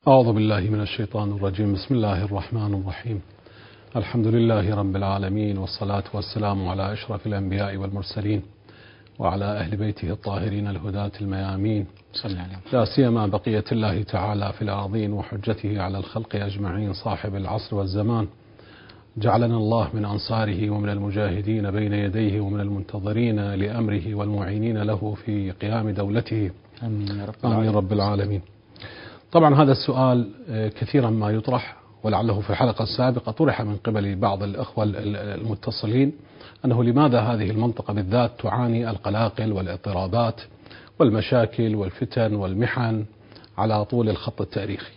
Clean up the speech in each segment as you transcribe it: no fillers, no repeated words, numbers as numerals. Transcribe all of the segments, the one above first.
أعوذ بالله من الشيطان الرجيم. بسم الله الرحمن الرحيم. الحمد لله رب العالمين، والصلاة والسلام على أشرف الأنبياء والمرسلين وعلى أهل بيته الطاهرين الهداة الميامين، لا سيما بقية الله تعالى في الأرضين وحجته على الخلق أجمعين، صاحب العصر والزمان. جعلنا الله من أنصاره ومن المجاهدين بين يديه ومن المنتظرين لأمره والمعينين له في قيام دولته. آمين رب العالمين. طبعا هذا السؤال كثيرا ما يطرح، ولعله في الحلقة السابقة طرح من قبل بعض الأخوة المتصلين أنه لماذا هذه المنطقة بالذات تعاني القلاقل والاضطرابات والمشاكل والفتن والمحن على طول الخط التاريخي.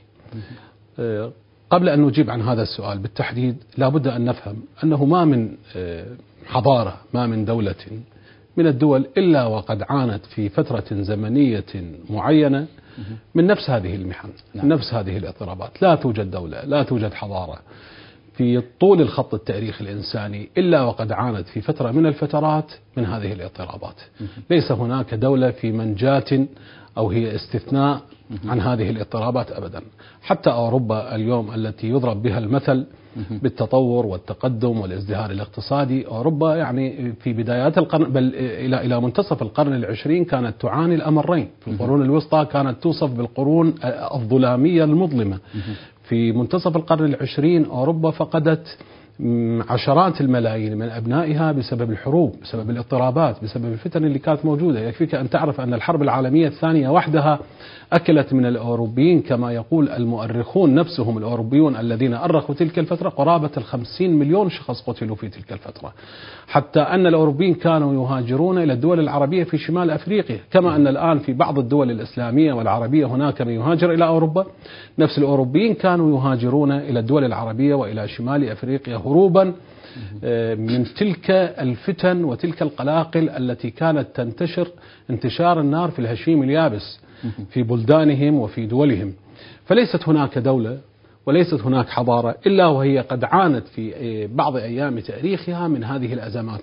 قبل أن نجيب عن هذا السؤال بالتحديد لا بد أن نفهم أنه ما من حضارة، ما من دولة من الدول إلا وقد عانت في فترة زمنية معينة من نفس هذه المحن، من نفس هذه الاضطرابات. لا توجد دولة، لا توجد حضارة في طول الخط التاريخي الإنساني إلا وقد عانت في فترة من الفترات من هذه الاضطرابات. ليس هناك دولة في منجاة أو هي استثناء عن هذه الاضطرابات أبدا. حتى أوروبا اليوم التي يضرب بها المثل بالتطور والتقدم والازدهار الاقتصادي، أوروبا يعني في بدايات القرن بل إلى منتصف القرن العشرين كانت تعاني الأمرين. في القرون الوسطى كانت توصف بالقرون الظلامية المظلمة. في منتصف القرن العشرين أوروبا فقدت عشرات الملايين من أبنائها بسبب الحروب، بسبب الاضطرابات، بسبب الفتن اللي كانت موجودة. يكفيك أن تعرف أن الحرب العالمية الثانية وحدها أكلت من الأوروبيين كما يقول المؤرخون نفسهم الأوروبيون الذين أرخوا تلك الفترة قرابة 50 مليون شخص قتلوا في تلك الفترة. حتى أن الأوروبيين كانوا يهاجرون إلى الدول العربية في شمال أفريقيا، كما أن الآن في بعض الدول الإسلامية والعربية هناك من يهاجر إلى أوروبا. نفس الأوروبيين كانوا يهاجرون إلى الدول العربية وإلى شمال أفريقيا هروبا من تلك الفتن وتلك القلاقل التي كانت تنتشر انتشار النار في الهشيم اليابس في بلدانهم وفي دولهم. فليست هناك دولة وليست هناك حضارة إلا وهي قد عانت في بعض أيام تاريخها من هذه الأزمات.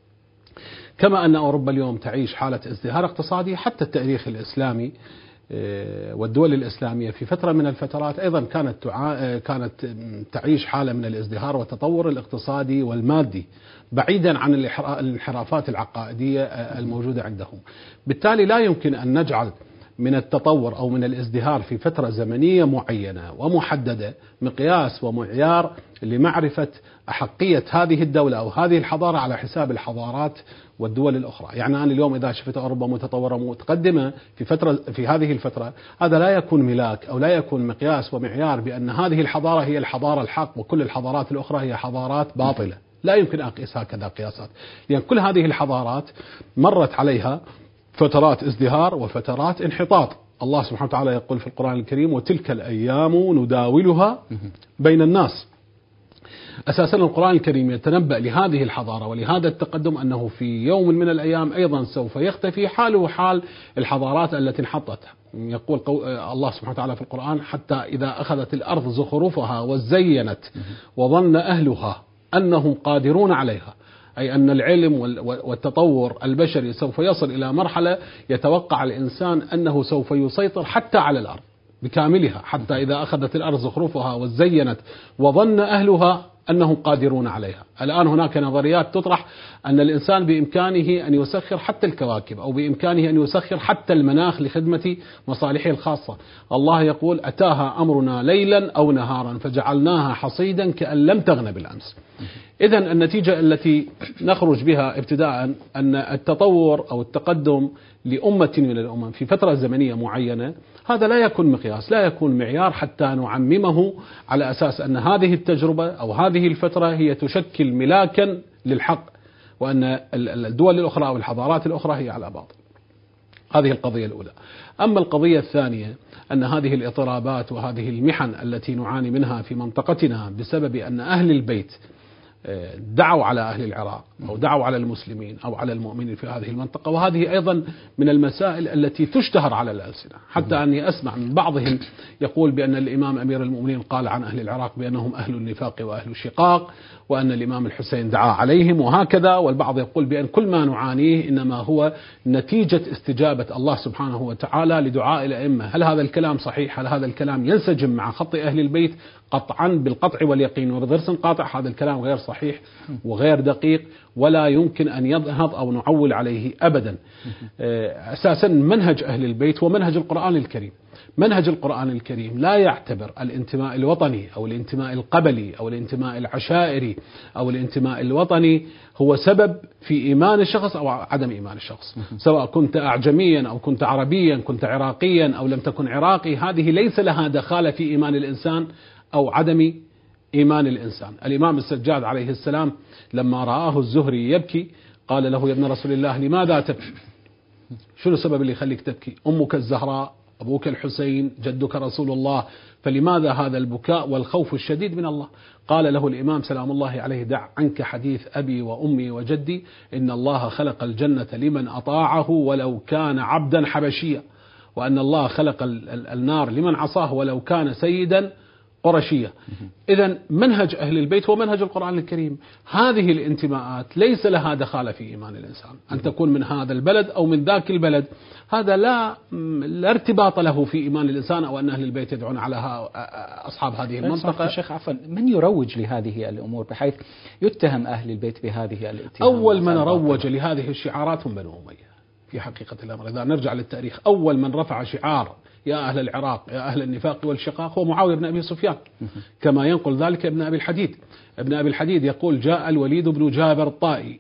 كما أن أوروبا اليوم تعيش حالة ازدهار اقتصادي، حتى التاريخ الإسلامي والدول الإسلامية في فترة من الفترات أيضا كانت تعيش حالة من الازدهار والتطور الاقتصادي والمادي، بعيدا عن الانحرافات العقائدية الموجودة عندهم. بالتالي لا يمكن أن نجعل من التطور أو من الازدهار في فترة زمنية معينة ومحددة مقياس ومعيار لمعرفة أحقية هذه الدولة أو هذه الحضارة على حساب الحضارات والدول الأخرى. يعني أنا اليوم إذا شفت أوروبا متطورة متقدمة في هذه الفترة، هذا لا يكون ملاك أو لا يكون مقياس ومعيار بأن هذه الحضارة هي الحضارة الحق وكل الحضارات الأخرى هي حضارات باطلة. لا يمكن أن أقيس هكذا قياسات، لأن كل هذه الحضارات مرت عليها فترات ازدهار وفترات انحطاط. الله سبحانه وتعالى يقول في القرآن الكريم: وتلك الأيام نداولها بين الناس. أساسا القرآن الكريم يتنبأ لهذه الحضارة ولهذا التقدم أنه في يوم من الأيام أيضا سوف يختفي حاله حال الحضارات التي انحطت. يقول الله سبحانه وتعالى في القرآن: حتى إذا أخذت الأرض زخرفها وزينت وظن أهلها أنهم قادرون عليها، أي أن العلم والتطور البشري سوف يصل إلى مرحلة يتوقع الإنسان أنه سوف يسيطر حتى على الأرض بكاملها. حتى إذا أخذت الأرض زخرفها وزينت وظن أهلها أنهم قادرون عليها. الآن هناك نظريات تطرح أن الإنسان بإمكانه أن يسخر حتى الكواكب أو بإمكانه أن يسخر حتى المناخ لخدمة مصالحه الخاصة. الله يقول: أتاها أمرنا ليلا أو نهارا فجعلناها حصيدا كأن لم تغن بالأمس. إذن النتيجة التي نخرج بها ابتداء أن التطور أو التقدم لأمة من الأمم في فترة زمنية معينة هذا لا يكون مقياس، لا يكون معيار حتى نعممه على أساس أن هذه التجربة أو هذه الفترة هي تشكل ملاكا للحق، وأن الدول الأخرى أو الحضارات الأخرى هي على باطل. هذه القضية الأولى. أما القضية الثانية أن هذه الاضطرابات وهذه المحن التي نعاني منها في منطقتنا بسبب أن أهل البيت دعوا على أهل العراق أو دعوا على المسلمين أو على المؤمنين في هذه المنطقة. وهذه أيضا من المسائل التي تشتهر على الألسنة، حتى أني أسمع من بعضهم يقول بأن الإمام أمير المؤمنين قال عن أهل العراق بأنهم أهل النفاق وأهل الشقاق، وأن الإمام الحسين دعا عليهم وهكذا. والبعض يقول بأن كل ما نعانيه إنما هو نتيجة استجابة الله سبحانه وتعالى لدعاء الأئمة. هل هذا الكلام صحيح؟ هل هذا الكلام ينسجم مع خط أهل البيت؟ قطعا بالقطع واليقين وبضرس قاطع هذا الكلام غير صحيح وغير دقيق، ولا يمكن أن ينهض أو نعول عليه أبدا. أساسا منهج أهل البيت ومنهج القرآن الكريم. منهج القرآن الكريم لا يعتبر الانتماء الوطني أو الانتماء القبلي أو الانتماء العشائري أو الانتماء الوطني هو سبب في إيمان الشخص أو عدم إيمان الشخص، سواء كنت أعجميا أو كنت عربيا، كنت عراقيا أو لم تكن عراقي. هذه ليس لها دخالة في إيمان الإنسان أو عدم إيمان الإنسان. الإمام السجاد عليه السلام لما رآه الزهري يبكي قال له: يا ابن رسول الله لماذا تبكي؟ شنو السبب اللي يخليك تبكي؟ أمك الزهراء، أبوك الحسين، جدك رسول الله، فلماذا هذا البكاء والخوف الشديد من الله؟ قال له الإمام سلام الله عليه: دع عنك حديث أبي وأمي وجدي، إن الله خلق الجنة لمن أطاعه ولو كان عبدا حبشيا، وأن الله خلق النار لمن عصاه ولو كان سيدا قرشية. إذن منهج أهل البيت ومنهج القرآن الكريم. هذه الانتماءات ليس لها دخالة في إيمان الإنسان، أن تكون من هذا البلد أو من ذاك البلد، هذا لا ارتباط له في إيمان الإنسان أو أن أهل البيت يدعون على أصحاب هذه المنطقة. الشيخ عفوا، من يروج لهذه الأمور بحيث يتهم أهل البيت بهذه الاتهامات؟ أول من روج لهذه الشعارات هم بنو أمية في حقيقة الأمر. إذا نرجع للتاريخ، أول من رفع شعار يا أهل العراق يا أهل النفاق والشقاق هو معاوية بن أبي سفيان، كما ينقل ذلك ابن أبي الحديد. ابن أبي الحديد يقول: جاء الوليد بن جابر الطائي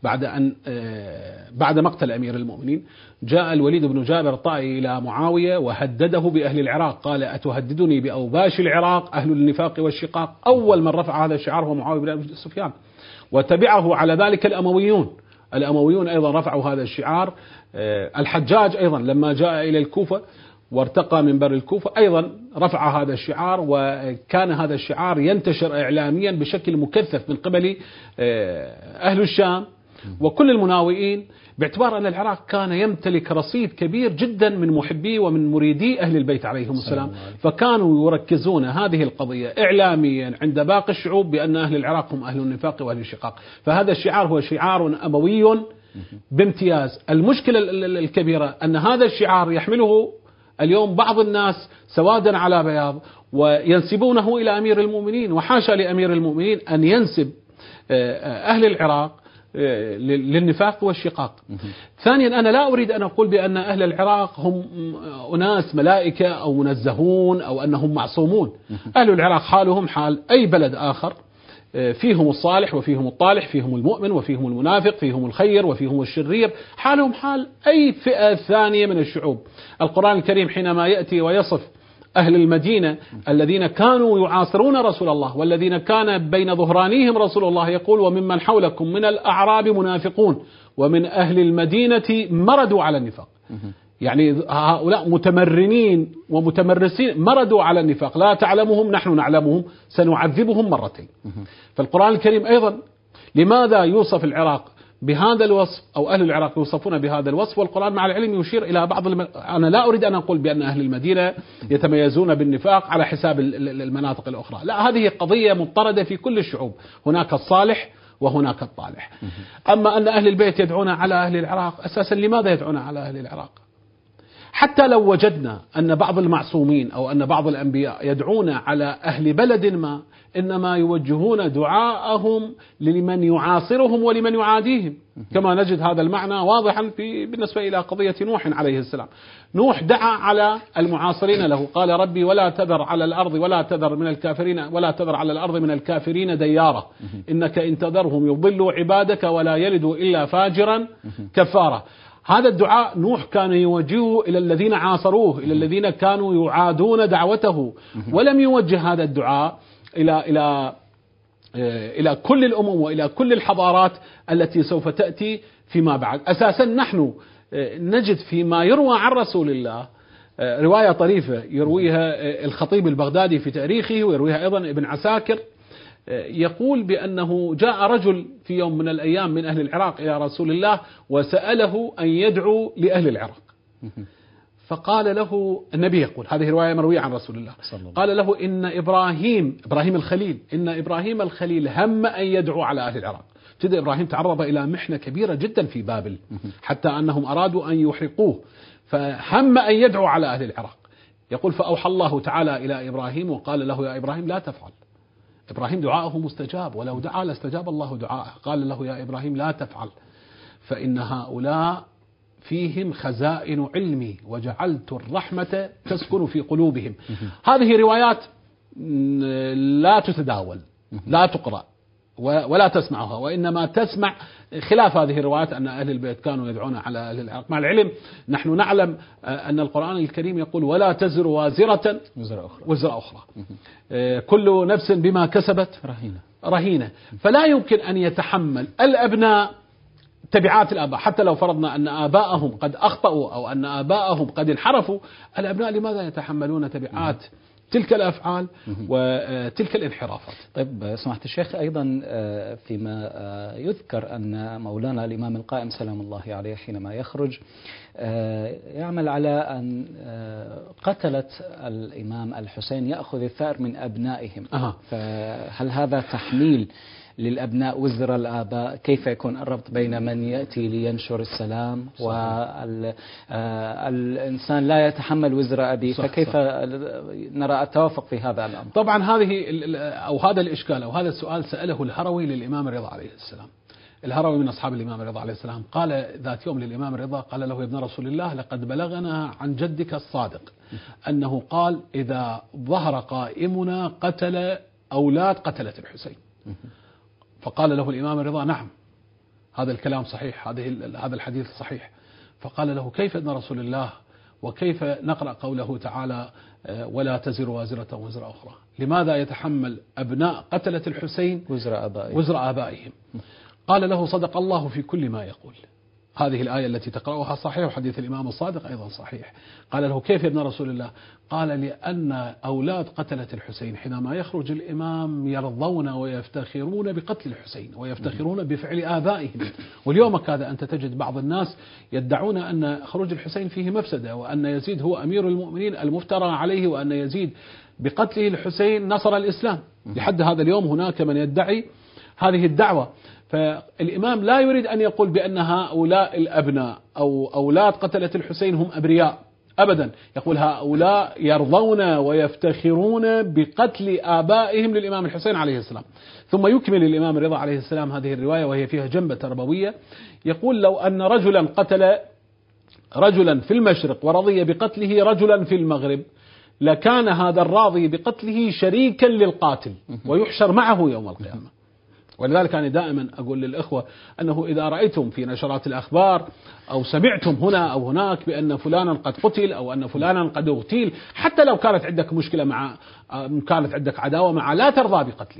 بعد مقتل أمير المؤمنين، جاء الوليد بن جابر الطائي إلى معاوية وهدده بأهل العراق، قال: أتهددني بأوباش العراق أهل النفاق والشقاق؟ أول من رفع هذا الشعار هو معاوية بن أبي سفيان، وتبعه على ذلك الأمويون أيضا رفعوا هذا الشعار. الحجاج أيضا لما جاء إلى الكوفة وارتقى منبر الكوفة أيضا رفع هذا الشعار، وكان هذا الشعار ينتشر إعلاميا بشكل مكثف من قبل أهل الشام وكل المناوئين، باعتبار أن العراق كان يمتلك رصيد كبير جدا من محبي ومن مريدي أهل البيت عليهم السلام، فكانوا يركزون هذه القضية إعلاميا عند باقي الشعوب بأن أهل العراق هم أهل النفاق وأهل الشقاق. فهذا الشعار هو شعار أموي بامتياز. المشكلة الكبيرة أن هذا الشعار يحمله اليوم بعض الناس سوادا على بياض وينسبونه إلى أمير المؤمنين، وحاشا لأمير المؤمنين أن ينسب أهل العراق للنفاق والشقاق. ثانيا، أنا لا أريد أن أقول بأن أهل العراق هم أناس ملائكة أو منزهون أو أنهم معصومون. أهل العراق حالهم حال أي بلد آخر، فيهم الصالح وفيهم الطالح، فيهم المؤمن وفيهم المنافق، فيهم الخير وفيهم الشرير، حالهم حال أي فئة ثانية من الشعوب. القرآن الكريم حينما يأتي ويصف أهل المدينة الذين كانوا يعاصرون رسول الله والذين كان بين ظهرانيهم رسول الله، يقول: وممن حولكم من الأعراب منافقون ومن أهل المدينة مردوا على النفاق. يعني هؤلاء متمرنين ومتمرسين مردوا على النفاق، لا تعلمهم نحن نعلمهم سنعذبهم مرتين. فالقرآن الكريم أيضا لماذا يوصف العراق بهذا الوصف أو أهل العراق يوصفون بهذا الوصف، والقرآن مع العلم يشير إلى بعض أنا لا أريد أن أقول بأن أهل المدينة يتميزون بالنفاق على حساب المناطق الأخرى، لا، هذه قضية مضطردة في كل الشعوب، هناك الصالح وهناك الطالح. أما أن أهل البيت يدعون على أهل العراق، أساسا لماذا يدعون على أهل العراق؟ حتى لو وجدنا أن بعض المعصومين أو أن بعض الأنبياء يدعون على أهل بلد ما، إنما يوجهون دعاءهم لمن يعاصرهم ولمن يعاديهم، كما نجد هذا المعنى واضحا بالنسبة إلى قضية نوح عليه السلام. نوح دعا على المعاصرين له، قال: ربي ولا تذر على الأرض ولا تذر على الأرض من الكافرين ديارا، إنك إن تذرهم يضلوا عبادك ولا يلدوا إلا فاجرا كفارا. هذا الدعاء نوح كان يوجهه إلى الذين عاصروه، إلى الذين كانوا يعادون دعوته، ولم يوجه هذا الدعاء إلى كل الأمم وإلى كل الحضارات التي سوف تأتي فيما بعد. أساسا نحن نجد فيما يروى عن رسول الله رواية طريفة يرويها الخطيب البغدادي في تاريخه، ويرويها أيضا ابن عساكر، يقول بأنه جاء رجل في يوم من الأيام من أهل العراق إلى رسول الله وسأله أن يدعو لأهل العراق، فقال له النبي يقول، هذه رواية مروية عن رسول الله، قال له إن إبراهيم الخليل، إن إبراهيم الخليل هم أن يدعو على أهل العراق. كده إبراهيم تعرض إلى محنة كبيرة جدا في بابل، حتى أنهم أرادوا أن يحرقوه، فهم أن يدعو على أهل العراق. يقول فأوحى الله تعالى إلى إبراهيم وقال له يا إبراهيم لا تفعل. إبراهيم دعاءه مستجاب، ولو دعا لاستجاب الله دعاءه. قال له يا إبراهيم لا تفعل، فإن هؤلاء فيهم خزائن علمي وجعلت الرحمة تسكن في قلوبهم. هذه روايات لا تتداول، لا تقرأ ولا تسمعها، وإنما تسمع خلاف هذه الروايات أن أهل البيت كانوا يدعون على أهل العراق. مع العلم نحن نعلم أن القرآن الكريم يقول ولا تزر وازرة وزر أخرى، كل نفس بما كسبت رهينة. فلا يمكن أن يتحمل الأبناء تبعات الآباء، حتى لو فرضنا أن آباءهم قد أخطأوا أو أن آباءهم قد انحرفوا، الأبناء لماذا يتحملون تبعات تلك الأفعال وتلك الانحرافات؟ طيب سمحت الشيخ، أيضا فيما يذكر أن مولانا الإمام القائم سلام الله عليه حينما يخرج يعمل على أن قتلة الإمام الحسين يأخذ الثأر من أبنائهم، فهل هذا تحميل للأبناء وزر الآباء؟ كيف يكون الربط بين من يأتي لينشر السلام والإنسان لا يتحمل وزر أبيه؟ فكيف نرى التوافق في هذا الأمر؟ طبعا هذا الإشكال أو هذا السؤال سأله الهروي للإمام الرضا عليه السلام. الهروي من أصحاب الإمام الرضا عليه السلام قال ذات يوم للإمام الرضا، قال له يا ابن رسول الله لقد بلغنا عن جدك الصادق أنه قال إذا ظهر قائمنا قتل أولاد قتلة الحسين. فقال له الإمام الرضا نعم هذا الكلام صحيح، هذا الحديث صحيح. فقال له كيف ابن رسول الله وكيف نقرأ قوله تعالى ولا تزر وازرة وزر أخرى؟ لماذا يتحمل أبناء قتلة الحسين وزر آبائهم؟ قال له صدق الله في كل ما يقول، هذه الآية التي تقرأها صحيح وحديث الإمام الصادق أيضا صحيح. قال له كيف يا ابن رسول الله؟ قال لأن أولاد قتلة الحسين حينما يخرج الإمام يرضون ويفتخرون بقتل الحسين ويفتخرون بفعل آبائهم. واليوم كاد أنت تجد بعض الناس يدعون أن خروج الحسين فيه مفسدة، وأن يزيد هو أمير المؤمنين المفترى عليه، وأن يزيد بقتله الحسين نصر الإسلام. لحد هذا اليوم هناك من يدعي هذه الدعوة. فالإمام لا يريد أن يقول بأن هؤلاء الأبناء أو أولاد قتلة الحسين هم أبرياء أبدا، يقول هؤلاء يرضون ويفتخرون بقتل آبائهم للإمام الحسين عليه السلام. ثم يكمل الإمام الرضا عليه السلام هذه الرواية وهي فيها جنبة تربوية، يقول لو أن رجلا قتل رجلا في المشرق ورضي بقتله رجلا في المغرب لكان هذا الراضي بقتله شريكا للقاتل ويحشر معه يوم القيامة. ولذلك أنا دائما أقول للإخوة أنه إذا رأيتم في نشرات الأخبار أو سمعتم هنا أو هناك بأن فلانا قد قتل أو أن فلانا قد اغتيل، حتى لو كانت عندك مشكلة كانت عندك عداوة معه، لا ترضى بقتله،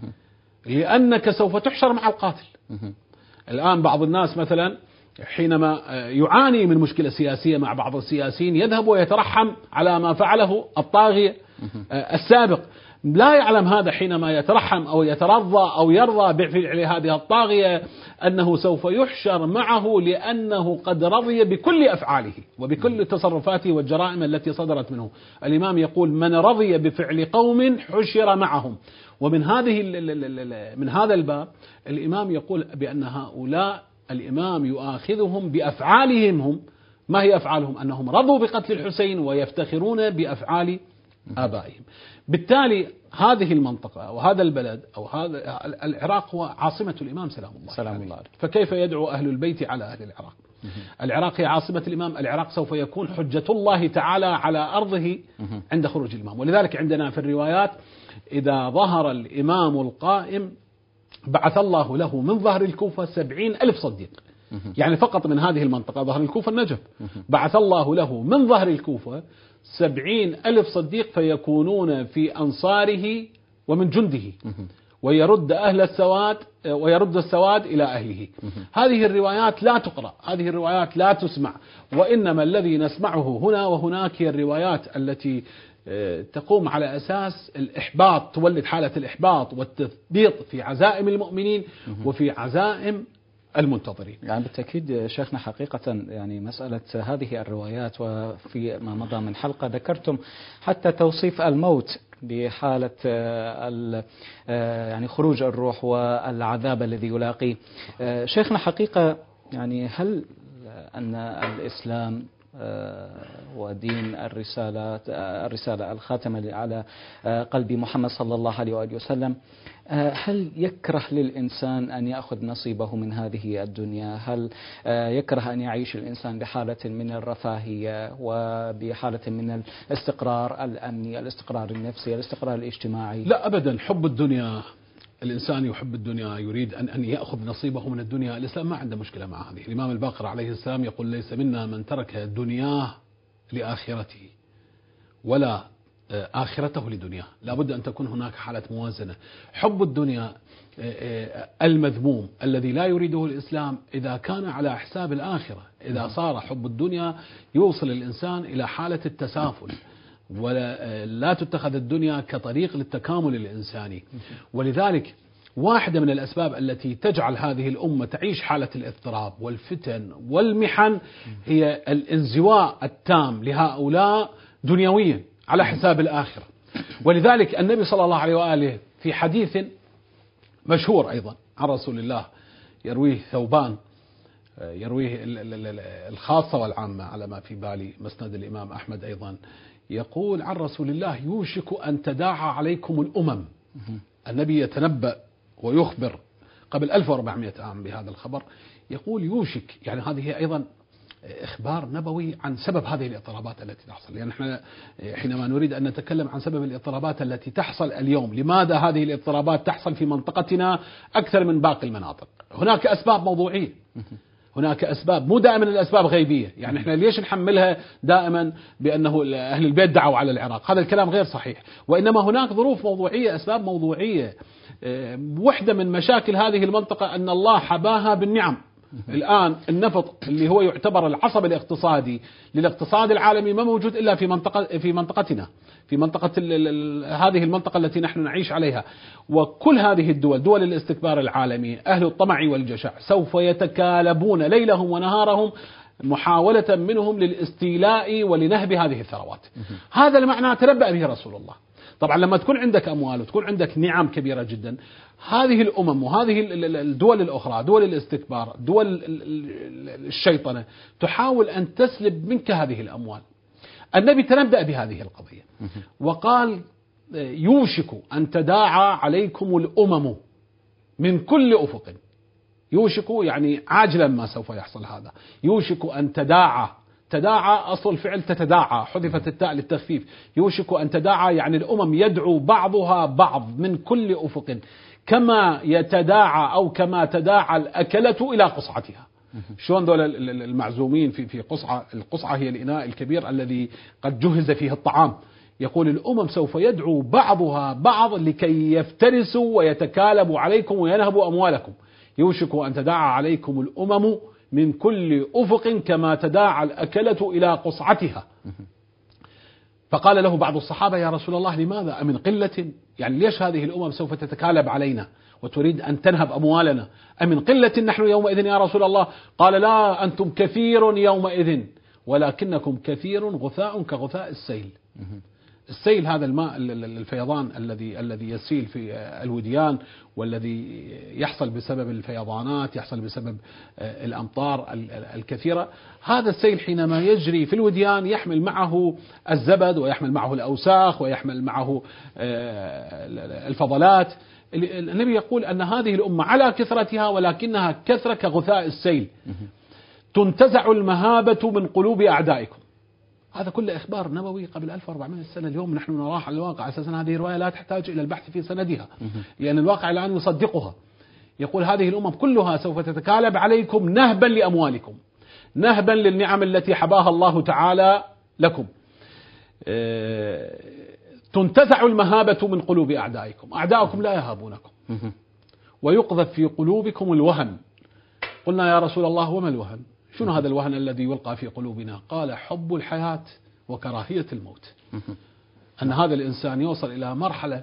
لأنك سوف تحشر مع القاتل. الآن بعض الناس مثلا حينما يعاني من مشكلة سياسية مع بعض السياسيين يذهب ويترحم على ما فعله الطاغية السابق، لا يعلم هذا حينما يترحم أو يترضى أو يرضى بفعل هذه الطاغية أنه سوف يحشر معه، لأنه قد رضي بكل أفعاله وبكل تصرفاته والجرائم التي صدرت منه. الإمام يقول من رضي بفعل قوم حشر معهم. ومن من هذا الباب الإمام يقول بأن هؤلاء الإمام يؤاخذهم بأفعالهم هم. ما هي أفعالهم؟ أنهم رضوا بقتل الحسين ويفتخرون بأفعال آبائهم. بالتالي هذه المنطقة وهذا البلد أو هذا العراق هو عاصمة الإمام سلام الله عليه. فكيف يدعو أهل البيت على أهل العراق؟ العراق هي عاصمة الإمام، العراق سوف يكون حجة الله تعالى على أرضه عند خروج الإمام. ولذلك عندنا في الروايات إذا ظهر الإمام القائم بعث الله له من ظهر الكوفة 70,000 صديق. يعني فقط من هذه المنطقة ظهر الكوفة النجف، بعث الله له من ظهر الكوفة 70,000 صديق فيكونون في أنصاره ومن جنده، ويرد السواد إلى أهله. هذه الروايات لا تقرأ، هذه الروايات لا تسمع، وإنما الذي نسمعه هنا وهناك هي الروايات التي تقوم على أساس الإحباط، تولد حالة الإحباط والتثبيط في عزائم المؤمنين وفي عزائم المنتظرين. يعني بالتأكيد شيخنا حقيقة يعني مسألة هذه الروايات، وفي ما مضى من حلقة ذكرتم حتى توصيف الموت بحالة يعني خروج الروح والعذاب الذي يلاقيه. شيخنا حقيقة يعني هل أن الإسلام ودين الرسالة الخاتمة على قلب محمد صلى الله عليه وآله وسلم، هل يكره للإنسان أن يأخذ نصيبه من هذه الدنيا؟ هل يكره أن يعيش الإنسان بحالة من الرفاهية وبحالة من الاستقرار الأمني، الاستقرار النفسي، الاستقرار الاجتماعي؟ لا أبدا. حب الدنيا، الإنسان يحب الدنيا، يريد أن يأخذ نصيبه من الدنيا. الإسلام ما عنده مشكلة مع هذه. الإمام الباقر عليه السلام يقول: ليس منا من ترك دنياه لآخرته ولا آخرته لدنياه. لا بد أن تكون هناك حالة موازنة. حب الدنيا المذموم الذي لا يريده الإسلام إذا كان على حساب الآخرة، إذا صار حب الدنيا يوصل الإنسان إلى حالة التسافل، ولا تتخذ الدنيا كطريق للتكامل الإنساني. ولذلك واحدة من الأسباب التي تجعل هذه الأمة تعيش حالة الاضطراب والفتن والمحن هي الانزواء التام لهؤلاء دنيويا على حساب الآخرة. ولذلك النبي صلى الله عليه وآله في حديث مشهور أيضا عن رسول الله يرويه ثوبان، يرويه الخاصة والعامة على ما في بالي، مسند الإمام أحمد أيضا، يقول عن رسول الله: يوشك أن تداعى عليكم الأمم. النبي يتنبأ ويخبر قبل 1400 عام بهذا الخبر، يقول يوشك، يعني هذه أيضا إخبار نبوي عن سبب هذه الاضطرابات التي تحصل. يعني احنا حينما نريد أن نتكلم عن سبب الاضطرابات التي تحصل اليوم، لماذا هذه الاضطرابات تحصل في منطقتنا أكثر من باقي المناطق؟ هناك أسباب موضوعية، هناك أسباب، مو دائما الأسباب غيبية. يعني احنا ليش نحملها دائما بأنه أهل البيت دعوا على العراق؟ هذا الكلام غير صحيح. وإنما هناك ظروف موضوعية، أسباب موضوعية. واحدة من مشاكل هذه المنطقة أن الله حباها بالنعم. الآن النفط اللي هو يعتبر العصب الاقتصادي للاقتصاد العالمي ما موجود إلا في منطقتنا، في منطقة هذه المنطقة التي نحن نعيش عليها. وكل هذه الدول، دول الاستكبار العالمي، أهل الطمع والجشع، سوف يتكالبون ليلهم ونهارهم محاولة منهم للاستيلاء ولنهب هذه الثروات. هذا المعنى تنبأ به رسول الله. طبعا لما تكون عندك أموال وتكون عندك نعم كبيرة جدا، هذه الأمم وهذه الدول الأخرى، دول الاستكبار، دول الشيطنة، تحاول أن تسلب منك هذه الأموال. النبي تنبأ بهذه القضية وقال: يوشك أن تداعى عليكم الأمم من كل أفق. يوشك يعني عاجلا ما سوف يحصل هذا. يوشك أن تداعى، تداعى أصل الفعل تتداعى، حذفت التاء للتخفيف. يوشك أن تداعى يعني الأمم يدعو بعضها بعض من كل أفق، كما يتداعى أو كما تداعى الأكلة إلى قصعتها. شلون دول المعزومين في قصعة، القصعة هي الإناء الكبير الذي قد جهز فيه الطعام. يقول الأمم سوف يدعو بعضها بعض لكي يفترسوا ويتكالبوا عليكم وينهبوا أموالكم. يوشك أن تداعى عليكم الأمم من كل أفق كما تداعى الأكلة إلى قصعتها. فقال له بعض الصحابة: يا رسول الله لماذا؟ أمن قلة؟ يعني ليش هذه الأمم سوف تتكالب علينا وتريد أن تنهب أموالنا؟ أمن قلة نحن يومئذ يا رسول الله؟ قال: لا، أنتم كثير يومئذ ولكنكم كثير غثاء كغثاء السيل. السيل هذا الماء الفيضان الذي يسيل في الوديان، والذي يحصل بسبب الفيضانات، يحصل بسبب الأمطار الكثيرة. هذا السيل حينما يجري في الوديان يحمل معه الزبد ويحمل معه الأوساخ ويحمل معه الفضلات. النبي يقول أن هذه الأمة على كثرتها ولكنها كثرة كغثاء السيل، تنتزع المهابة من قلوب أعدائكم. هذا كله إخبار نبوي قبل 1400 سنة. اليوم نحن نراه على الواقع. أساسا هذه الرواية لا تحتاج إلى البحث في سندها، لأن الواقع الآن يصدقها. يقول هذه الأمم كلها سوف تتكالب عليكم نهبا لأموالكم، نهبا للنعم التي حباها الله تعالى لكم. تنتزع المهابة من قلوب أعدائكم. أعدائكم لا يهابونكم، ويقذف في قلوبكم الوهن. قلنا يا رسول الله وما الوهن؟ شنو هذا الوهن الذي يلقى في قلوبنا؟ قال: حب الحياة وكراهية الموت. أن هذا الإنسان يوصل إلى مرحلة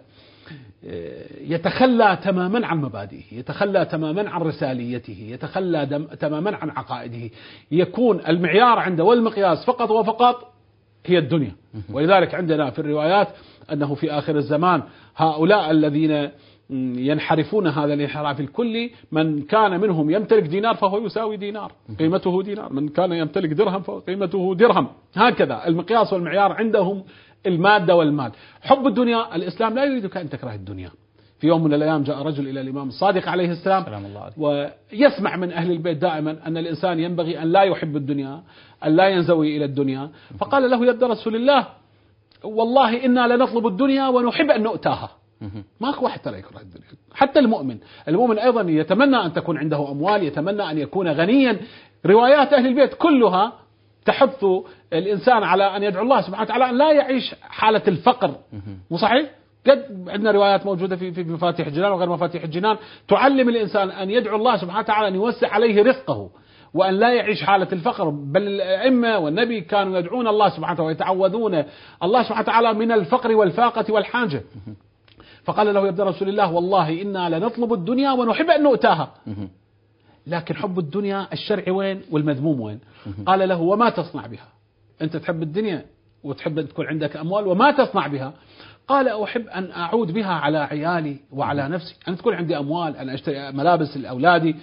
يتخلى تماما عن مبادئه، يتخلى تماما عن رساليته، يتخلى تماما عن عقائده، يكون المعيار عنده والمقياس فقط وفقط هي الدنيا. ولذلك عندنا في الروايات أنه في آخر الزمان هؤلاء الذين ينحرفون هذا الانحراف الكلي، من كان منهم يمتلك دينار فهو يساوي دينار، قيمته دينار، من كان يمتلك درهم فقيمته درهم. هكذا المقياس والمعيار عندهم المادة والمال. حب الدنيا، الإسلام لا يريدك أن تكره الدنيا. في يوم من الأيام جاء رجل إلى الإمام الصادق عليه السلام ويسمع من أهل البيت دائما أن الإنسان ينبغي أن لا يحب الدنيا، أن لا ينزوي إلى الدنيا. فقال له: يا ابن رسول الله، والله إنا لنطلب الدنيا ونحب أن نؤتاها. ماكو واحد ترى يكره الدنيا، حتى المؤمن أيضا يتمنى أن تكون عنده أموال، يتمنى أن يكون غنيا. روايات أهل البيت كلها تحث الإنسان على أن يدعو الله سبحانه وتعالى أن لا يعيش حالة الفقر. مو صحيح؟ قد عندنا روايات موجودة في مفاتيح الجنان وغير مفاتيح الجنان تعلم الإنسان أن يدعو الله سبحانه وتعالى أن يوسع عليه رزقه وأن لا يعيش حالة الفقر. بل الأئمة والنبي كانوا يدعون الله سبحانه وتعالى ويتعوذون الله سبحانه وتعالى من الفقر والفاقة والحاجة. فقال له: يا ابن رسول الله، والله إنا لنطلب الدنيا ونحب أن نؤتاها. لكن حب الدنيا الشرعي وين والمذموم وين؟ قال له: وما تصنع بها؟ أنت تحب الدنيا وتحب أن تكون عندك أموال، وما تصنع بها؟ قال: أحب أن أعود بها على عيالي وعلى نفسي، أن تكون عندي أموال، أن أشتري ملابس لأولادي،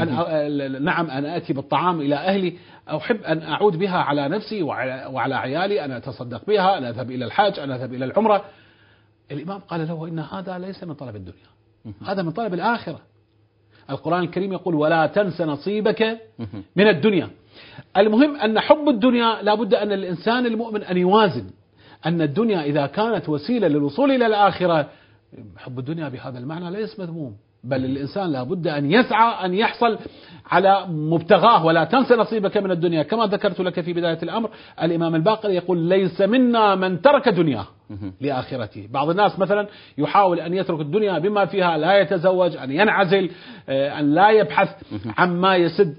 نعم أن أتي بالطعام إلى أهلي، أحب أن أعود بها على نفسي وعلى عيالي، أن أتصدق بها، أن أذهب إلى الحج، أن أذهب إلى العمرة. الإمام قال له: إن هذا ليس من طلب الدنيا، هذا من طلب الآخرة. القرآن الكريم يقول: ولا تنس نصيبك من الدنيا. المهم أن حب الدنيا لابد أن الإنسان المؤمن أن يوازن، أن الدنيا إذا كانت وسيلة للوصول إلى الآخرة، حب الدنيا بهذا المعنى ليس مذموم، بل الإنسان لابد أن يسعى أن يحصل على مبتغاه. ولا تنس نصيبك من الدنيا، كما ذكرت لك في بداية الأمر. الإمام الباقر يقول: ليس منا من ترك دنياه لآخرته. بعض الناس مثلا يحاول أن يترك الدنيا بما فيها، لا يتزوج، أن ينعزل، أن لا يبحث عما يسد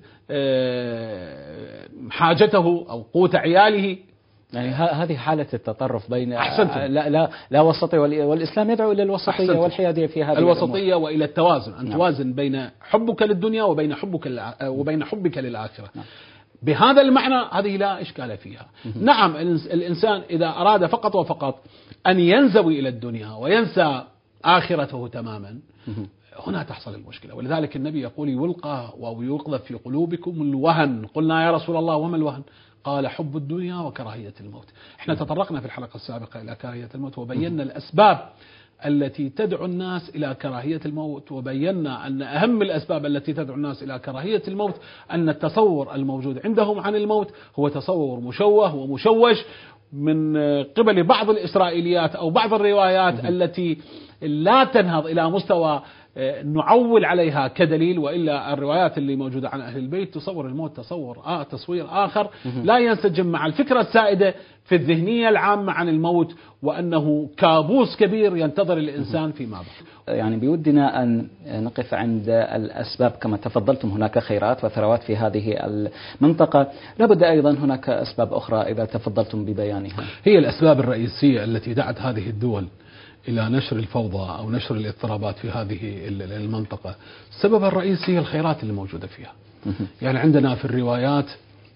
حاجته أو قوت عياله. يعني هذه حالة التطرف بين لا وسطية، والإسلام يدعو إلى الوسطية والحيادية في هذه الوسطية وإلى التوازن، أن توازن بين حبك للدنيا وبين حبك للآخرة. بهذا المعنى هذه لا إشكال فيها. نعم الإنسان إذا أراد فقط وفقط أن ينزوي إلى الدنيا وينسى آخرته تماما، هنا تحصل المشكلة. ولذلك النبي يقول: يلقى ويقذف في قلوبكم الوهن. قلنا: يا رسول الله وما الوهن؟ قال: حب الدنيا وكراهية الموت. احنا تطرقنا في الحلقة السابقة إلى كراهية الموت وبينا الأسباب التي تدعو الناس إلى كراهية الموت، وبينا أن أهم الأسباب التي تدعو الناس إلى كراهية الموت أن التصور الموجود عندهم عن الموت هو تصور مشوه ومشوش من قبل بعض الإسرائيليات أو بعض الروايات التي لا تنهض إلى مستوى نعول عليها كدليل. وإلا الروايات اللي موجودة عن أهل البيت تصور الموت تصوير آخر لا ينسجم مع الفكرة السائدة في الذهنية العامة عن الموت، وأنه كابوس كبير ينتظر الإنسان فيما بعد. يعني بودنا أن نقف عند الأسباب. كما تفضلتم هناك خيرات وثروات في هذه المنطقة، لابد أيضا هناك أسباب أخرى إذا تفضلتم ببيانها. هي الأسباب الرئيسية التي دعت هذه الدول إلى نشر الفوضى أو نشر الاضطرابات في هذه المنطقة. السبب الرئيسي هي الخيرات اللي موجودة فيها. يعني عندنا في الروايات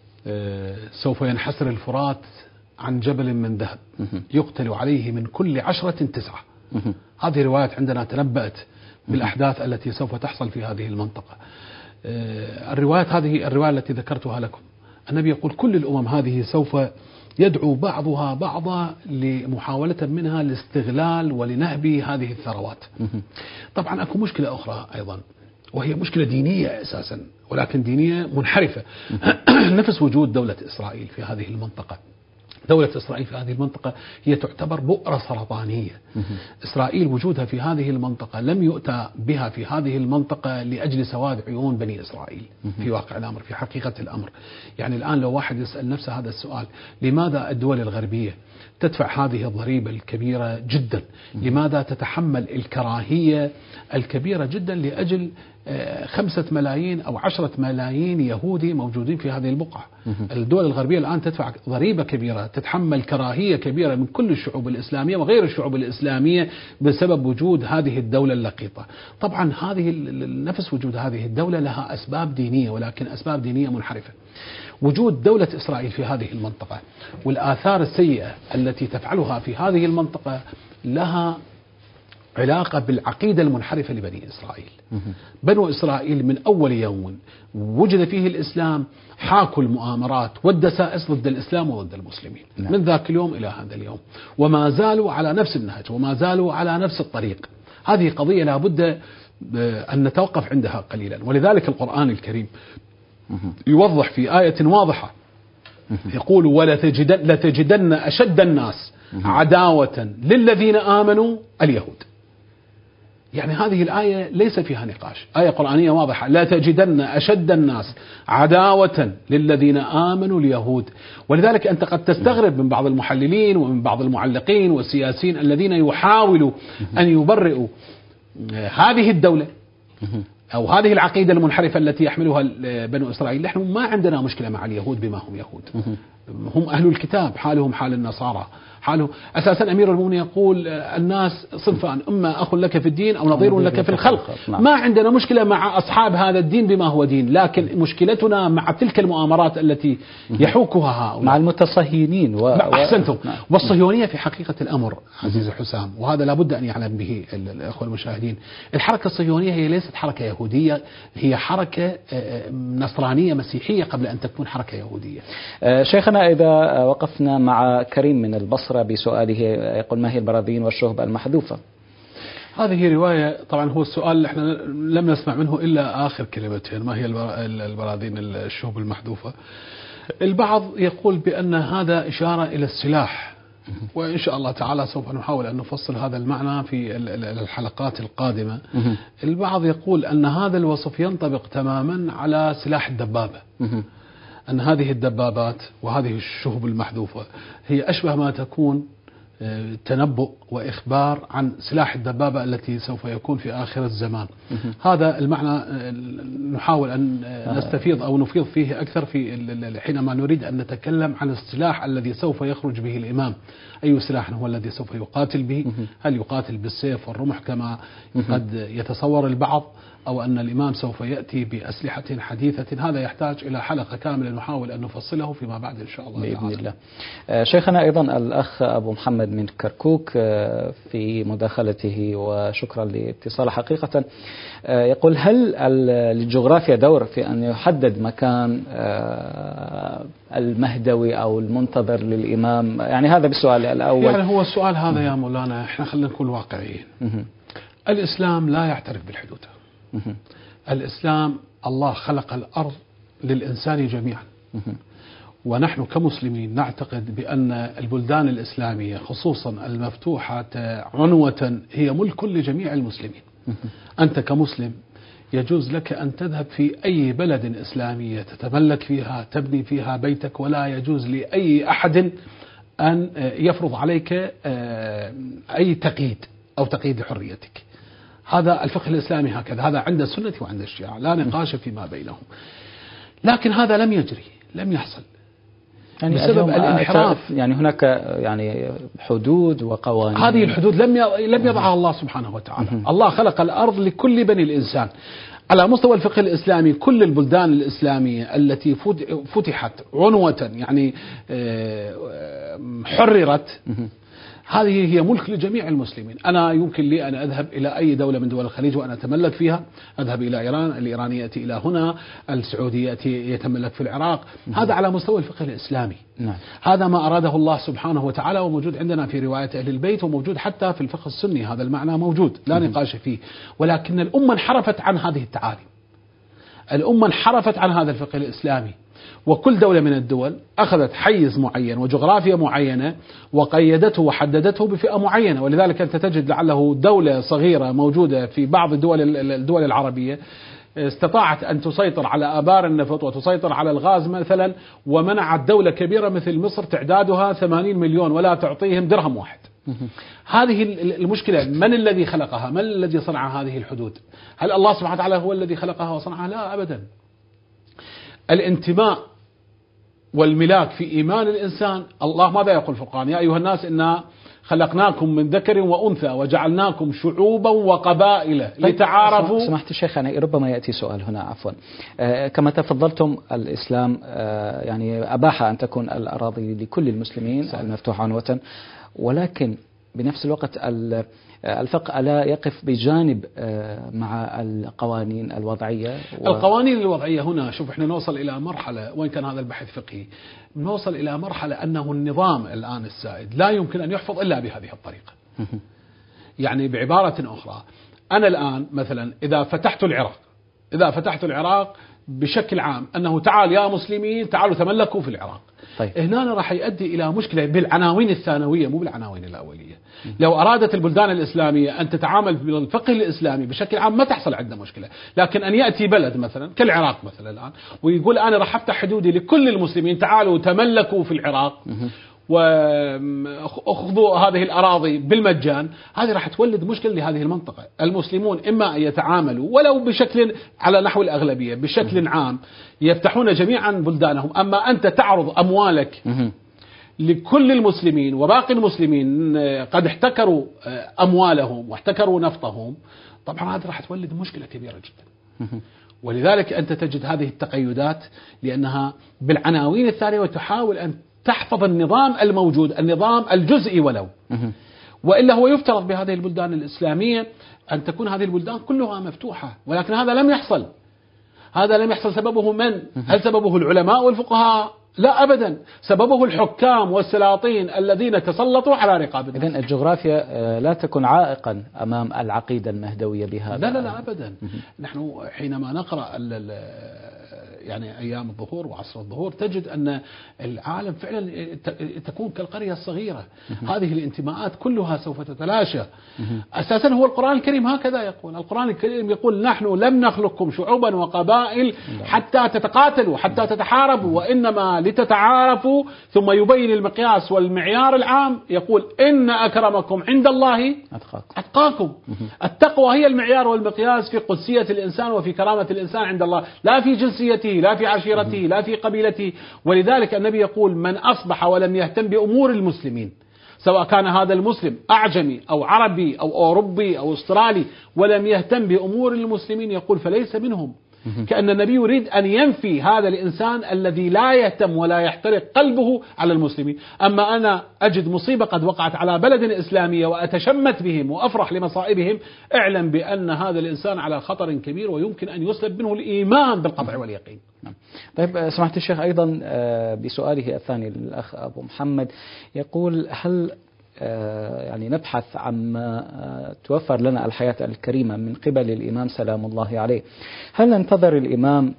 سوف ينحسر الفرات عن جبل من ذهب يقتل عليه من كل 10 9. هذه روايات عندنا تنبأت بالأحداث التي سوف تحصل في هذه المنطقة. الروايات هذه الرواية التي ذكرتها لكم، النبي يقول: كل الأمم هذه سوف يدعو بعضها بعضا لمحاولة منها الاستغلال ولنهب هذه الثروات. طبعا أكو مشكلة أخرى أيضا، وهي مشكلة دينية أساسا، ولكن دينية منحرفة. نفس وجود دولة إسرائيل في هذه المنطقة. دولة إسرائيل في هذه المنطقة هي تعتبر بؤرة سرطانية. إسرائيل وجودها في هذه المنطقة لم يؤتى بها في هذه المنطقة لأجل سواد عيون بني إسرائيل في واقع الأمر، في حقيقة الأمر. يعني الآن لو واحد يسأل نفسه هذا السؤال: لماذا الدول الغربية تدفع هذه الضريبة الكبيرة جدا؟ لماذا تتحمل الكراهية الكبيرة جدا لأجل 5 ملايين أو 10 ملايين يهودي موجودين في هذه البقعة؟ الدول الغربية الآن تدفع ضريبة كبيرة، تتحمل كراهية كبيرة من كل الشعوب الإسلامية وغير الشعوب الإسلامية بسبب وجود هذه الدولة اللقيطة. طبعا هذه نفس وجود هذه الدولة لها أسباب دينية، ولكن أسباب دينية منحرفة. وجود دولة إسرائيل في هذه المنطقة والآثار السيئة التي تفعلها في هذه المنطقة لها علاقة بالعقيدة المنحرفة لبني إسرائيل. بنو إسرائيل من أول يوم وجد فيه الإسلام حاكوا المؤامرات والدسائس ضد الإسلام وضد المسلمين من ذاك اليوم إلى هذا اليوم، وما زالوا على نفس النهج وما زالوا على نفس الطريق. هذه قضية لا بد أن نتوقف عندها قليلا، ولذلك القرآن الكريم يوضح في آية واضحة يقول لتجدن أشد الناس عداوة للذين آمنوا اليهود. يعني هذه الآية ليس فيها نقاش، آية قرآنية واضحة، لا تجدن أشد الناس عداوة للذين آمنوا اليهود. ولذلك أنت قد تستغرب من بعض المحللين ومن بعض المعلقين والسياسيين الذين يحاولوا أن يبرئوا هذه الدولة أو هذه العقيدة المنحرفة التي يحملها بنو إسرائيل. نحن ما عندنا مشكلة مع اليهود بما هم يهود، هم أهل الكتاب، حالهم حال النصارى، حاله أساسا أمير المؤمنين يقول الناس صنفان، إما أخ لك في الدين أو نظير لك في الخلق. ما عندنا مشكلة مع أصحاب هذا الدين بما هو دين، لكن مشكلتنا مع تلك المؤامرات التي يحوكها هؤلاء، مع المتصهينين أحسنتم. والصهيونية في حقيقة الأمر عزيز حسام، وهذا لابد أن يعلم به الأخوة المشاهدين، الحركة الصهيونية هي ليست حركة يهودية، هي حركة نصرانية مسيحية قبل أن تكون حركة يهودية. شيخنا، إذا وقفنا مع كريم من البصرة بسؤاله يقول: ما هي البراذين والشهب المحذوفة؟ هذه رواية، طبعا هو السؤال احنا لم نسمع منه إلا آخر كلمتين، ما هي البراذين الشهب المحذوفة. البعض يقول بأن هذا إشارة إلى السلاح، وإن شاء الله تعالى سوف نحاول أن نفصل هذا المعنى في الحلقات القادمة. البعض يقول أن هذا الوصف ينطبق تماما على سلاح الدبابة، أن هذه الدبابات وهذه الشهب المحذوفة هي أشبه ما تكون تنبؤ وإخبار عن سلاح الدبابة التي سوف يكون في آخر الزمان. هذا المعنى نحاول أن نستفيض أو نفيض فيه أكثر في حينما نريد أن نتكلم عن السلاح الذي سوف يخرج به الإمام. أي سلاح هو الذي سوف يقاتل به؟ هل يقاتل بالسيف والرمح كما قد يتصور البعض، أو أن الإمام سوف يأتي بأسلحة حديثة؟ هذا يحتاج إلى حلقة كاملة نحاول أن نفصله فيما بعد إن شاء الله بإذن الله. شيخنا، أيضا الأخ أبو محمد من كركوك في مداخلته وشكرا لاتصال حقيقة يقول: هل للجغرافيا دور في أن يحدد مكان المهدوي أو المنتظر للإمام؟ يعني هذا بالسؤال الأول. يعني هو السؤال هذا يا مولانا، احنا خلينا نكون واقعيين. الإسلام لا يعترف بالحدود. الإسلام الله خلق الأرض للإنسان جميعا، ونحن كمسلمين نعتقد بأن البلدان الإسلامية خصوصا المفتوحة عنوة هي ملك لجميع المسلمين. أنت كمسلم يجوز لك أن تذهب في أي بلد إسلامية تتملك فيها، تبني فيها بيتك، ولا يجوز لأي أحد أن يفرض عليك أي تقييد أو تقييد لحريتك. هذا الفقه الإسلامي هكذا، هذا عند السنة وعند الشيعة، لا نقاش فيما بينهم. لكن هذا لم يجري، لم يحصل يعني بسبب الانحراف. يعني هناك يعني حدود وقوانين، هذه الحدود لم يضعها الله سبحانه وتعالى. الله خلق الأرض لكل بني الإنسان. على مستوى الفقه الإسلامي كل البلدان الإسلامية التي فتحت عنوة يعني حررت، هذه هي ملك لجميع المسلمين. أنا يمكن لي أن أذهب إلى أي دولة من دول الخليج وأنا أتملك فيها، أذهب إلى إيران، الإيراني يأتي إلى هنا، السعودي يأتي يتملك في العراق. هذا على مستوى الفقه الإسلامي. هذا ما أراده الله سبحانه وتعالى، وموجود عندنا في رواية أهل البيت، وموجود حتى في الفقه السني، هذا المعنى موجود لا نقاش فيه. ولكن الأمة انحرفت عن هذه التعاليم، الأمة انحرفت عن هذا الفقه الإسلامي، وكل دولة من الدول أخذت حيز معين وجغرافيا معينة وقيدته وحددته بفئة معينة. ولذلك أنت تجد لعله دولة صغيرة موجودة في بعض الدول العربية استطاعت أن تسيطر على آبار النفط وتسيطر على الغاز مثلا، ومنعت دولة كبيرة مثل مصر تعدادها 80 مليون ولا تعطيهم درهم واحد. هذه المشكلة من الذي خلقها؟ من الذي صنع هذه الحدود؟ هل الله سبحانه وتعالى هو الذي خلقها وصنعها؟ لا أبدا. الانتماء والملاك في إيمان الإنسان، الله ماذا يقول في القرآن؟ يا أيها الناس إنا خلقناكم من ذكر وأنثى وجعلناكم شعوبا وقبائل لتعارفوا. سمحت الشيخ، يعني ربما يأتي سؤال هنا عفوا. كما تفضلتم الإسلام يعني أباح أن تكون الأراضي لكل المسلمين المفتوحة عنوة، ولكن بنفس الوقت الفقه ألا يقف بجانب مع القوانين الوضعية القوانين الوضعية هنا شوف احنا نوصل إلى مرحلة، وإن كان هذا البحث فقهي، نوصل إلى مرحلة أنه النظام الآن السائد لا يمكن أن يحفظ إلا بهذه الطريقة. يعني بعبارة أخرى، أنا الآن مثلا إذا فتحت العراق بشكل عام أنه تعال يا مسلمين تعالوا تملكوا في العراق، طيب. هنا راح يؤدي إلى مشكلة بالعناوين الثانوية مو بالعناوين الأولية. لو أرادت البلدان الإسلامية أن تتعامل بالفقه الإسلامي بشكل عام ما تحصل عندنا مشكلة، لكن أن يأتي بلد مثلا كالعراق مثلا الآن ويقول أنا راح أفتح حدودي لكل المسلمين تعالوا تملكوا في العراق وأخذوا هذه الأراضي بالمجان، هذه راح تولد مشكلة لهذه المنطقة. المسلمون إما أن يتعاملوا ولو بشكل على نحو الأغلبية بشكل عام يفتحون جميعا بلدانهم، أما أنت تعرض أموالك لكل المسلمين وباقي المسلمين قد احتكروا أموالهم واحتكروا نفطهم، طبعا هذا راح تولد مشكلة كبيرة جدا. ولذلك أنت تجد هذه التقيدات لأنها بالعناوين الثانية وتحاول أن تحفظ النظام الموجود، النظام الجزئي ولو، وإلا هو يفترض بهذه البلدان الإسلامية أن تكون هذه البلدان كلها مفتوحة، ولكن هذا لم يحصل. هذا لم يحصل. سببه من؟ هل سببه العلماء والفقهاء؟ لا أبدا، سببه الحكام والسلاطين الذين تسلطوا على رقاب الناس. إذن الجغرافيا لا تكون عائقا أمام العقيدة المهدوية بهذا. لا أبدا. نحن حينما نقرأ يعني أيام الظهور وعصر الظهور تجد أن العالم فعلا تكون كالقرية الصغيرة. هذه الانتماءات كلها سوف تتلاشى. أساسا هو القرآن الكريم هكذا يقول. القرآن الكريم يقول نحن لم نخلقكم شعوبا وقبائل حتى تتقاتلوا حتى تتحاربوا، وإنما لتتعارفوا. ثم يبين المقياس والمعيار العام، يقول إن أكرمكم عند الله أتقاكم. التقوى هي المعيار والمقياس في قدسية الإنسان وفي كرامة الإنسان عند الله، لا في جنسيته لا في عشيرته لا في قبيلته. ولذلك النبي يقول من أصبح ولم يهتم بأمور المسلمين، سواء كان هذا المسلم أعجمي أو عربي أو أوروبي أو أسترالي، ولم يهتم بأمور المسلمين يقول فليس منهم. كأن النبي يريد أن ينفي هذا الإنسان الذي لا يهتم ولا يحترق قلبه على المسلمين. أما أنا أجد مصيبة قد وقعت على بلد إسلامية وأتشمت بهم وأفرح لمصائبهم، اعلم بأن هذا الإنسان على خطر كبير ويمكن أن يسلب منه الإيمان بالقطع واليقين. طيب سمحت الشيخ، أيضا بسؤاله الثاني للأخ أبو محمد يقول هل يعني نبحث عما توفر لنا الحياة الكريمة من قبل الإمام سلام الله عليه، هل ننتظر الإمام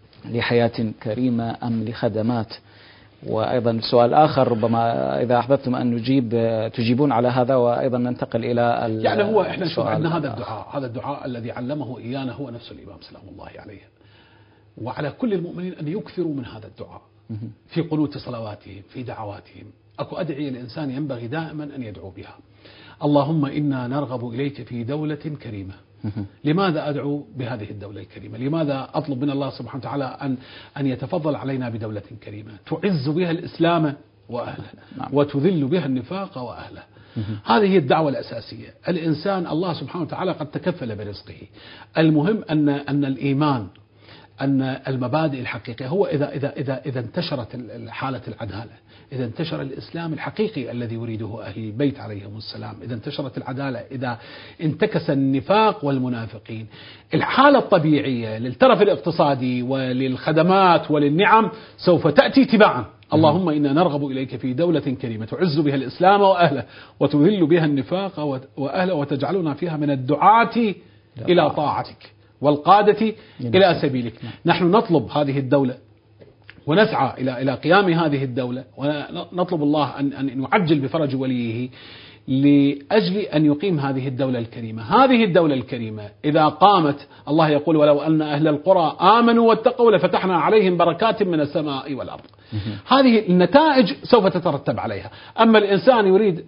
لحياة كريمة أم لخدمات؟ وأيضا سؤال آخر ربما إذا أحببتم أن تجيبون على هذا، وأيضا ننتقل إلى يعني هو إحنا شوف عندنا هذا الدعاء الذي علمه إيانا هو نفس الإمام سلام الله عليه، وعلى كل المؤمنين أن يكثروا من هذا الدعاء في قنوت صلواتهم في دعواتهم. أكو أدعية الإنسان ينبغي دائما أن يدعو بها. اللهم إنا نرغب إليك في دولة كريمة. لماذا أدعو بهذه الدولة الكريمة؟ لماذا أطلب من الله سبحانه وتعالى أن يتفضل علينا بدولة كريمة تعز بها الإسلام وأهله وتذل بها النفاق وأهله؟ هذه هي الدعوة الأساسية. الإنسان الله سبحانه وتعالى قد تكفل برزقه. المهم أن الإيمان، أن المبادئ الحقيقية هو إذا انتشرت حالة العدالة، إذا انتشر الإسلام الحقيقي الذي يريده أهل البيت عليهم السلام، إذا انتشرت العدالة، إذا انتكس النفاق والمنافقين، الحالة الطبيعية للترف الاقتصادي وللخدمات وللنعم سوف تأتي تباعا. اللهم إنا نرغب إليك في دولة كريمة تعز بها الإسلام وأهله وتذل بها النفاق وأهله وتجعلنا فيها من الدعاة إلى طاعتك والقادة إلى سبيلك. نحن نطلب هذه الدولة ونسعى إلى قيام هذه الدولة، ونطلب الله أن يعجل بفرج وليه لأجل أن يقيم هذه الدولة الكريمة. هذه الدولة الكريمة إذا قامت، الله يقول ولو أن أهل القرى آمنوا واتقوا لفتحنا عليهم بركات من السماء والأرض. هذه النتائج سوف تترتب عليها. أما الإنسان يريد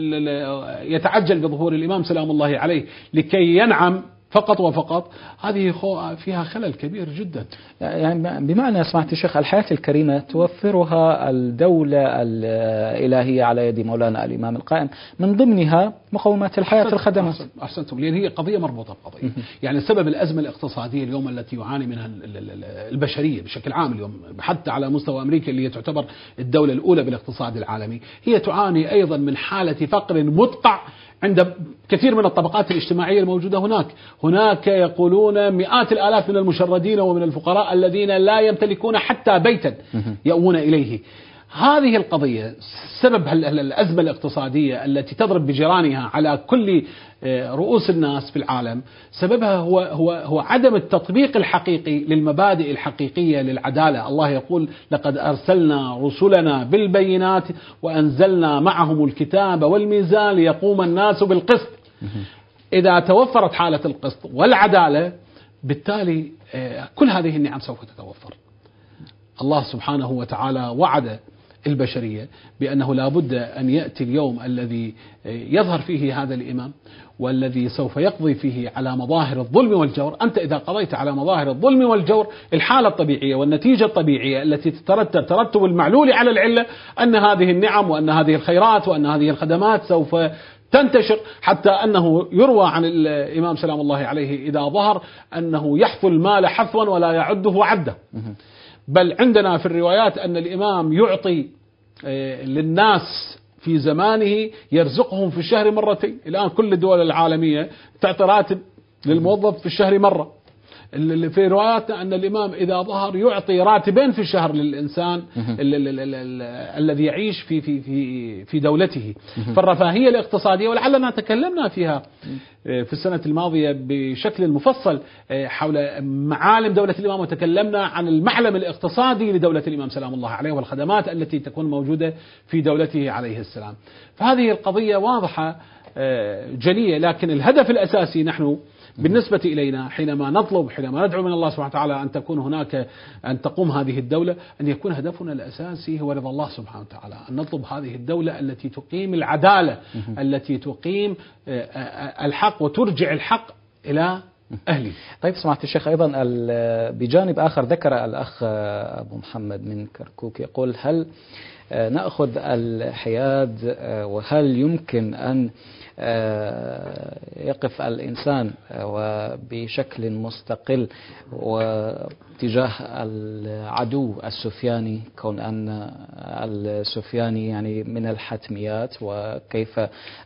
يتعجل بظهور الإمام سلام الله عليه لكي ينعم فقط وفقط، هذه فيها خلل كبير جدا. يعني بمعنى سمعت الشيخ الحياة الكريمة توفرها الدولة الإلهية على يد مولانا الإمام القائم، من ضمنها مقومات الحياة الخدمات. أحسنتم، لأن هي قضية مربوطة بقضية. يعني سبب الأزمة الاقتصادية اليوم التي يعاني منها البشرية بشكل عام اليوم، حتى على مستوى أمريكا اللي تعتبر الدولة الأولى بالاقتصاد العالمي، هي تعاني أيضا من حالة فقر مدقع عند كثير من الطبقات الاجتماعية الموجودة هناك يقولون مئات الآلاف من المشردين ومن الفقراء الذين لا يمتلكون حتى بيتا يأوون إليه. هذه القضية سبب الأزمة الاقتصادية التي تضرب بجيرانها على كل رؤوس الناس في العالم، سببها هو عدم التطبيق الحقيقي للمبادئ الحقيقية للعدالة. الله يقول لقد أرسلنا رسلنا بالبينات وأنزلنا معهم الكتاب والميزان ليقوم الناس بالقسط. إذا توفرت حالة القسط والعدالة، بالتالي كل هذه النعم سوف تتوفر. الله سبحانه وتعالى وعد البشرية بأنه لا بد أن يأتي اليوم الذي يظهر فيه هذا الإمام، والذي سوف يقضي فيه على مظاهر الظلم والجور. أنت إذا قضيت على مظاهر الظلم والجور، الحالة الطبيعية والنتيجة الطبيعية التي ترتب المعلول على العلة أن هذه النعم وأن هذه الخيرات وأن هذه الخدمات سوف تنتشر، حتى أنه يروى عن الإمام سلام الله عليه إذا ظهر أنه يحثو المال حثوا ولا يعده عده. بل عندنا في الروايات أن الإمام يعطي للناس في زمانه يرزقهم في الشهر مرتين. الآن كل الدول العالمية تعطي راتب للموظف في الشهر مرة. في رواياتنا أن الإمام إذا ظهر يعطي راتبين في الشهر للإنسان الذي يعيش في دولته. فالرفاهية الاقتصادية، ولعلنا تكلمنا فيها في السنة الماضية بشكل مفصل حول معالم دولة الإمام، وتكلمنا عن المعلم الاقتصادي لدولة الإمام سلام الله عليه والخدمات التي تكون موجودة في دولته عليه السلام. فهذه القضية واضحة جلية، لكن الهدف الأساسي نحن بالنسبة إلينا حينما ندعو من الله سبحانه وتعالى أن تكون هناك، أن تقوم هذه الدولة، أن يكون هدفنا الأساسي هو رضا الله سبحانه وتعالى، أن نطلب هذه الدولة التي تقيم العدالة، التي تقيم الحق وترجع الحق إلى أهله. طيب سمعت الشيخ أيضا بجانب آخر ذكر الأخ أبو محمد من كركوك يقول: هل نأخذ الحياد، وهل يمكن أن يقف الإنسان وبشكل مستقل وتجاه العدو السفياني، كون أن السفياني يعني من الحتميات وكيف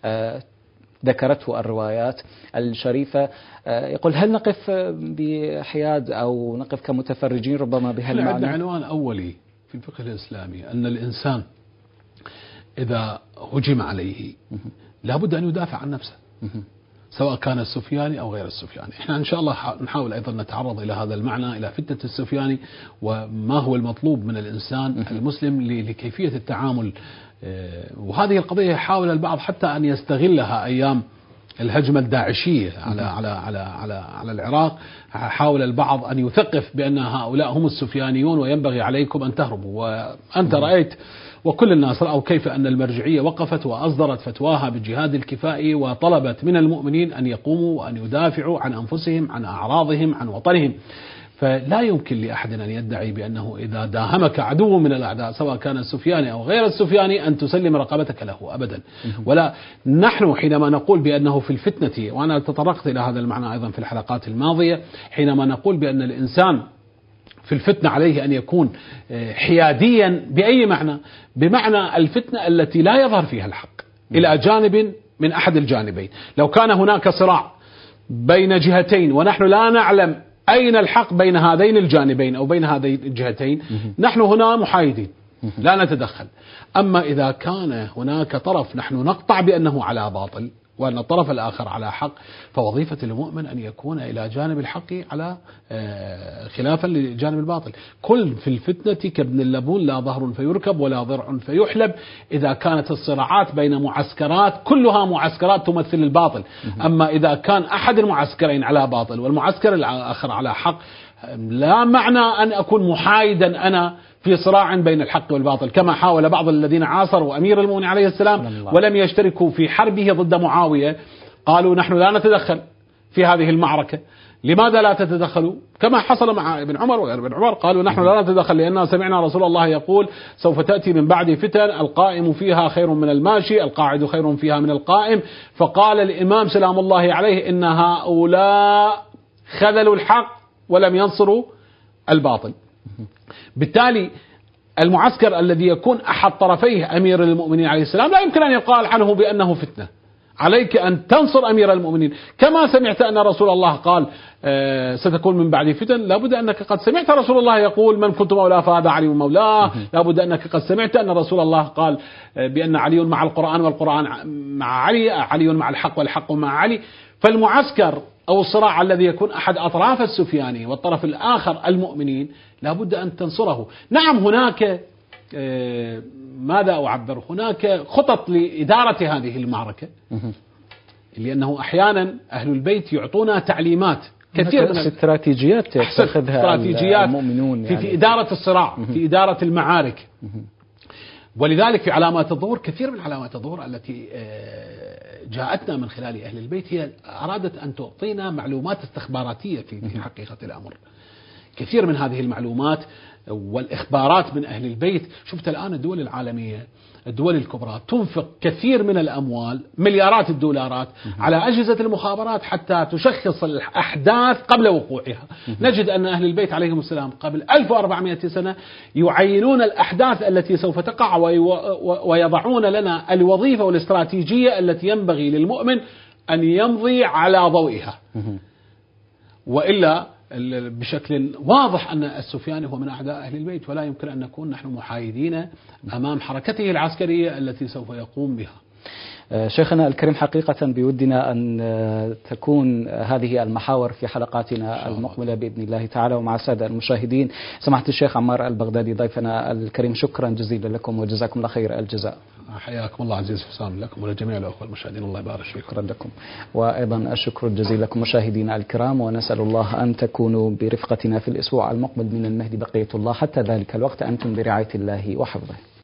ذكرته الروايات الشريفة؟ يقول: هل نقف بحياد أو نقف كمتفرجين ربما بهالمعنى؟ عندنا عنوان أولي في الفقه الإسلامي أن الإنسان إذا هجم عليه لابد أن يدافع عن نفسه، سواء كان السفياني أو غير السفياني. إحنا إن شاء الله نحاول أيضا نتعرض إلى هذا المعنى، إلى فتنة السفياني، وما هو المطلوب من الإنسان المسلم لكيفية التعامل. وهذه القضية حاول البعض حتى أن يستغلها أيام الهجمة الداعشية على العراق. حاول البعض أن يثقف بأن هؤلاء هم السفيانيون وينبغي عليكم أن تهربوا. وأنت رأيت وكل الناس رأوا كيف أن المرجعية وقفت وأصدرت فتواها بالجهاد الكفائي، وطلبت من المؤمنين أن يقوموا وأن يدافعوا عن أنفسهم، عن أعراضهم، عن وطنهم. فلا يمكن لأحد أن يدعي بأنه إذا داهمك عدو من الأعداء سواء كان السفياني أو غير السفياني أن تسلم رقبتك له أبدا. ولا نحن حينما نقول بأنه في الفتنة، وأنا تطرقت إلى هذا المعنى أيضا في الحلقات الماضية، حينما نقول بأن الإنسان في الفتنة عليه أن يكون حياديا بأي معنى؟ بمعنى الفتنة التي لا يظهر فيها الحق إلى جانب من أحد الجانبين. لو كان هناك صراع بين جهتين ونحن لا نعلم أين الحق بين هذين الجانبين أو بين هذين الجهتين، نحن هنا محايدين لا نتدخل. أما إذا كان هناك طرف نحن نقطع بأنه على باطل وأن الطرف الآخر على حق، فوظيفة المؤمن أن يكون إلى جانب الحق على خلافا لجانب الباطل. كل في الفتنة كابن اللبون، لا ظهر فيركب ولا ضرع فيحلب. إذا كانت الصراعات بين معسكرات كلها معسكرات تمثل الباطل، أما إذا كان أحد المعسكرين على باطل والمعسكر الآخر على حق، لا معنى أن أكون محايدا أنا في صراع بين الحق والباطل، كما حاول بعض الذين عاصروا أمير المؤمنين عليه السلام ولم يشتركوا في حربه ضد معاوية، قالوا نحن لا نتدخل في هذه المعركة. لماذا لا تتدخلوا؟ كما حصل مع ابن عمر، وابن عمر قالوا نحن لا نتدخل لأننا سمعنا رسول الله يقول سوف تأتي من بعد فتن القائم فيها خير من الماشي، القاعد خير فيها من القائم. فقال الإمام سلام الله عليه إن هؤلاء خذلوا الحق ولم ينصروا الباطل. بالتالي المعسكر الذي يكون أحد طرفيه أمير المؤمنين عليه السلام لا يمكن أن يقال عنه بأنه فتنة. عليك أن تنصر أمير المؤمنين، كما سمعت أن رسول الله قال ستكون من بعد فتن، لابد أنك قد سمعت رسول الله يقول من كنت مولاه فهذا علي مولاه، لابد أنك قد سمعت أن رسول الله قال بأن علي مع القرآن والقرآن مع علي، علي مع الحق والحق مع علي. فالمعسكر أو الصراع الذي يكون أحد أطراف السفياني والطرف الآخر المؤمنين لابد أن تنصره. نعم هناك ماذا أعبر، هناك خطط لإدارة هذه المعركة، لأنه أحيانا أهل البيت يعطونا تعليمات كثير من استراتيجيات يتخذها المؤمنون يعني في إدارة الصراع، في إدارة المعارك. ولذلك في علامات الظهور، كثير من علامات الظهور التي جاءتنا من خلال أهل البيت هي أرادت أن تعطينا معلومات استخباراتية في حقيقة الأمر. كثير من هذه المعلومات والإخبارات من أهل البيت، شفت الآن الدول العالمية، الدول الكبرى تنفق كثير من الأموال، مليارات الدولارات على أجهزة المخابرات حتى تشخص الأحداث قبل وقوعها. نجد أن أهل البيت عليهم السلام قبل 1400 سنة يعينون الأحداث التي سوف تقع ويضعون لنا الوظيفة والاستراتيجية التي ينبغي للمؤمن أن يمضي على ضوئها. وإلا بشكل واضح أن السفياني هو من أعداء أهل البيت، ولا يمكن أن نكون نحن محايدين أمام حركته العسكرية التي سوف يقوم بها. شيخنا الكريم، حقيقة بودنا أن تكون هذه المحاور في حلقاتنا المقبلة بإذن الله تعالى ومع السادة المشاهدين. سماحة الشيخ عمار البغدادي ضيفنا الكريم، شكرا جزيلا لكم وجزاكم الله خير الجزاء. حياكم الله عزيز حسام، لكم ولجميع الأخوة المشاهدين، الله يبارك فيكم. شكرا لكم، وأيضا الشكر الجزيل لكم مشاهدينا الكرام، ونسأل الله أن تكونوا برفقتنا في الأسبوع المقبل من المهد بقية الله. حتى ذلك الوقت أنتم برعاية الله وحفظه.